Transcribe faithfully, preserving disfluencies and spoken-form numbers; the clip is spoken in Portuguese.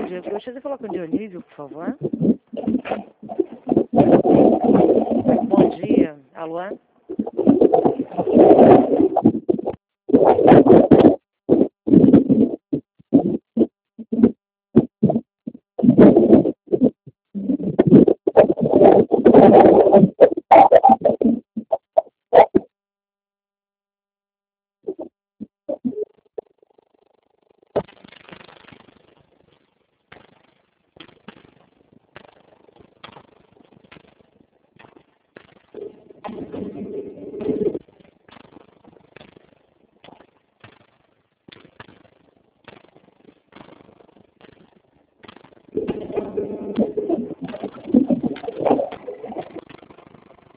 dia. Eu gostaria de falar com o Dionísio, por favor. Bom dia. Alô?